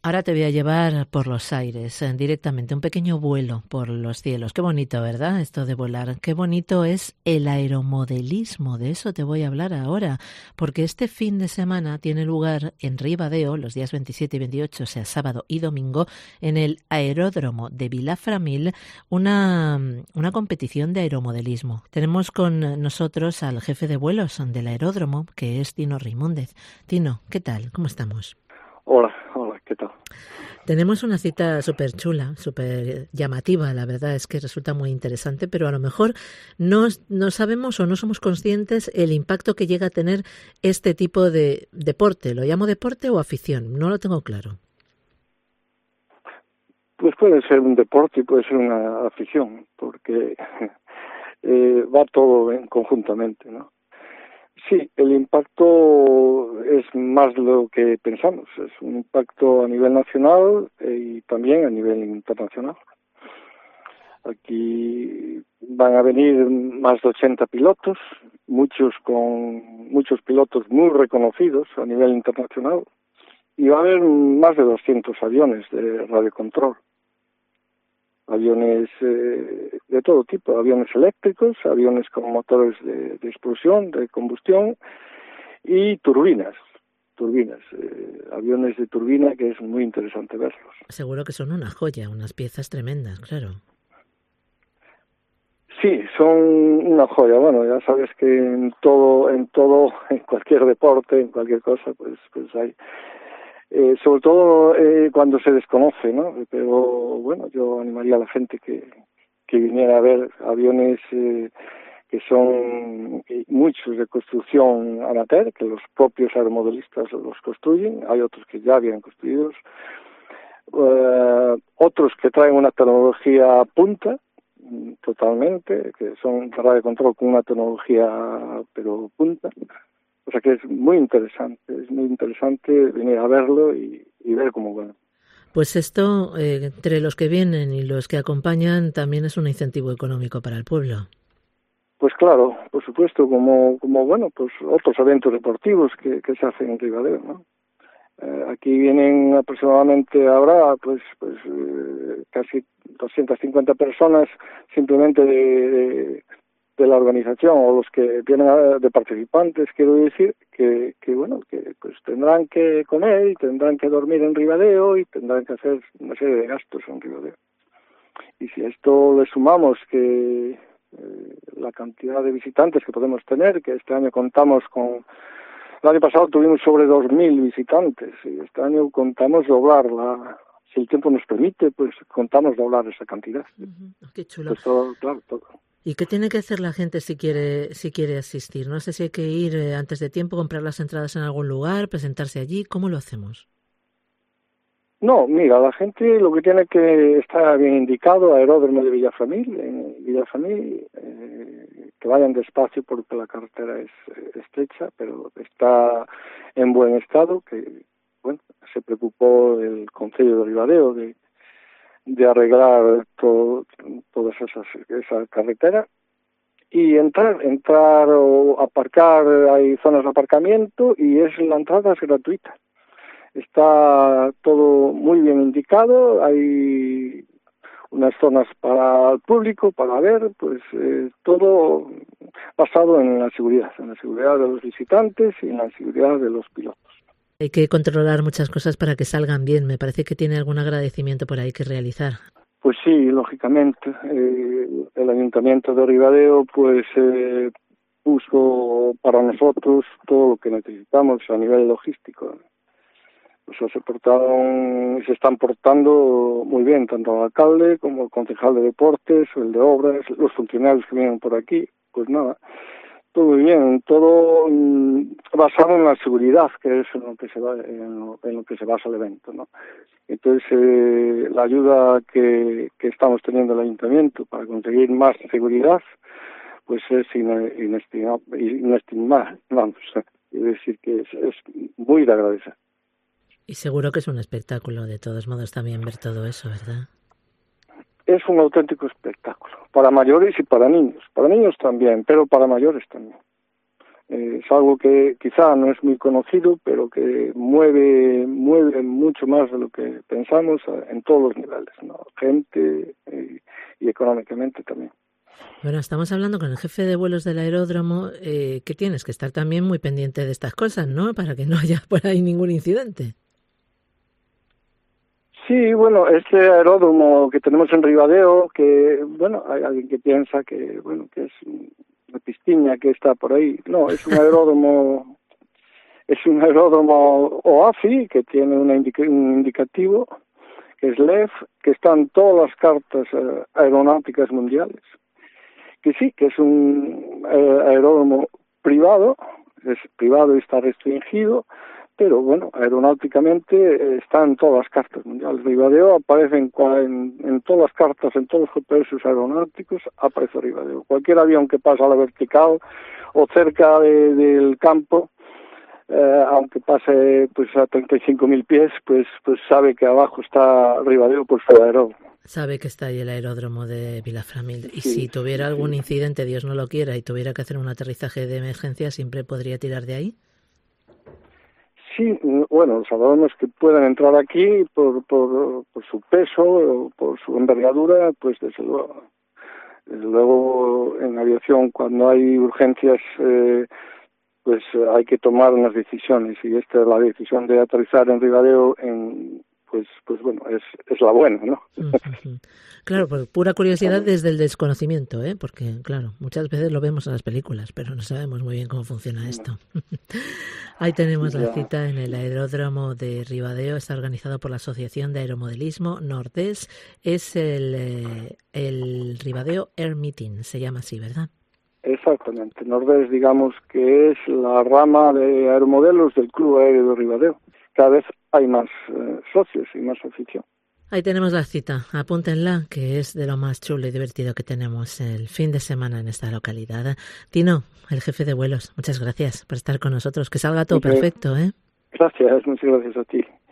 Ahora te voy a llevar por los aires, directamente, un pequeño vuelo por los cielos. Qué bonito, ¿verdad? Esto de volar. Qué bonito es el aeromodelismo. De eso te voy a hablar ahora, porque este fin de semana tiene lugar en Ribadeo, los días 27 y 28, o sea, sábado y domingo, en el aeródromo de Vilaframil, una competición de aeromodelismo. Tenemos con nosotros al jefe de vuelos del aeródromo, que es Tino Reimúndez. Tino, ¿qué tal? ¿Cómo estamos? Hola, ¿qué tal? Tenemos una cita súper chula, súper llamativa, la verdad es que resulta muy interesante, pero a lo mejor no sabemos o no somos conscientes el impacto que llega a tener este tipo de deporte. ¿Lo llamo deporte o afición? No lo tengo claro. Pues puede ser un deporte y puede ser una afición, porque va todo conjuntamente, ¿no? Sí, el impacto es más de lo que pensamos. Es un impacto a nivel nacional y también a nivel internacional. Aquí van a venir más de 80 pilotos, muchos pilotos muy reconocidos a nivel internacional, y va a haber más de 200 aviones de radiocontrol. Aviones de todo tipo, aviones eléctricos, aviones con motores de explosión, de combustión y turbinas, aviones de turbina que es muy interesante verlos. Seguro que son una joya, unas piezas tremendas, claro. Sí, son una joya. Bueno, ya sabes que en cualquier deporte, en cualquier cosa, pues hay. Sobre todo cuando se desconoce, ¿no? Pero bueno, yo animaría a la gente que viniera a ver aviones que son muchos de construcción amateur, que los propios aeromodelistas los construyen, hay otros que ya vienen construidos, otros que traen una tecnología punta, totalmente, que son radio control con una tecnología pero punta. O sea que es muy interesante venir a verlo y ver cómo va. Pues esto, entre los que vienen y los que acompañan, también es un incentivo económico para el pueblo. Pues claro, por supuesto, como bueno, pues otros eventos deportivos que se hacen en Ribadeo, ¿no? Aquí vienen aproximadamente ahora, pues casi 250 personas simplemente de la organización, o los que vienen de participantes, quiero decir, que bueno, que pues tendrán que comer y tendrán que dormir en Ribadeo y tendrán que hacer una serie de gastos en Ribadeo. Y si a esto le sumamos que la cantidad de visitantes que podemos tener, que este año contamos con... El año pasado tuvimos sobre 2.000 visitantes y este año contamos doblarla. Si el tiempo nos permite, pues contamos doblar esa cantidad. Qué chulo. Pues todo, claro, todo. ¿Y qué tiene que hacer la gente si quiere asistir? No sé si hay que ir antes de tiempo, comprar las entradas en algún lugar, presentarse allí. ¿Cómo lo hacemos? No, mira, la gente lo que tiene que estar bien indicado, aeródromo de Vilaframil, que vayan despacio porque la carretera es estrecha, pero está en buen estado, que bueno, se preocupó el Concello de Ribadeo de arreglar toda esa carretera y entrar o aparcar, hay zonas de aparcamiento y la entrada es gratuita. Está todo muy bien indicado, hay unas zonas para el público, para ver, pues todo basado en la seguridad de los visitantes y en la seguridad de los pilotos. Hay que controlar muchas cosas para que salgan bien. Me parece que tiene algún agradecimiento por ahí que realizar. Pues sí, lógicamente, el Ayuntamiento de Ribadeo pues puso para nosotros todo lo que necesitamos a nivel logístico. Pues se están portando muy bien, tanto el alcalde como el concejal de deportes, el de obras, los funcionarios que vienen por aquí, pues nada, todo muy bien, todo basado en la seguridad, que es en lo que se basa el evento, ¿no? Entonces, la ayuda que estamos teniendo el ayuntamiento para conseguir más seguridad, pues es inestimable, vamos, es decir, que es muy de agradecer. Y seguro que es un espectáculo, de todos modos, también ver todo eso, ¿verdad? Es un auténtico espectáculo, para mayores y para niños también, pero para mayores también. Es algo que quizá no es muy conocido, pero que mueve mucho más de lo que pensamos en todos los niveles, ¿no? Gente y económicamente también. Bueno, estamos hablando con el jefe de vuelos del aeródromo, que tienes que estar también muy pendiente de estas cosas, ¿no? Para que no haya por ahí ningún incidente. Sí, bueno, este aeródromo que tenemos en Ribadeo, que, bueno, hay alguien que piensa que, bueno, que es una pistiña que está por ahí. No, es un aeródromo, OAFI, que tiene un indicativo, que es LEF, que están todas las cartas aeronáuticas mundiales. Que sí, que es un aeródromo privado, es privado y está restringido, pero bueno, aeronáuticamente está en todas las cartas mundiales. Ribadeo aparece en todas las cartas, en todos los GPS aeronáuticos, aparece Ribadeo. Cualquier avión que pasa a la vertical o cerca del campo, aunque pase pues a 35.000 pies, pues sabe que abajo está Ribadeo por su aeródromo. Sabe que está ahí el aeródromo de Vilaframil. Y si tuviera algún incidente, Dios no lo quiera, y tuviera que hacer un aterrizaje de emergencia, ¿siempre podría tirar de ahí? Sí, bueno, los aviones que puedan entrar aquí por su peso o por su envergadura, pues desde luego. Desde luego, en aviación, cuando hay urgencias, pues hay que tomar unas decisiones, y esta es la decisión de aterrizar en Ribadeo pues bueno, es la buena, ¿no? Claro, por pura curiosidad desde el desconocimiento, porque claro, muchas veces lo vemos en las películas, pero no sabemos muy bien cómo funciona esto. Ahí tenemos la cita en el aeródromo de Ribadeo, está organizado por la Asociación de Aeromodelismo Nordés, es el Ribadeo Air Meeting, se llama así, ¿verdad? Exactamente, Nordés, digamos que es la rama de aeromodelos del Club Aéreo de Ribadeo. Cada vez hay más socios y más afición. Ahí tenemos la cita, apúntenla, que es de lo más chulo y divertido que tenemos el fin de semana en esta localidad. Tino, el jefe de vuelos, muchas gracias por estar con nosotros, que salga todo perfecto, ¿eh? Gracias, muchas gracias a ti.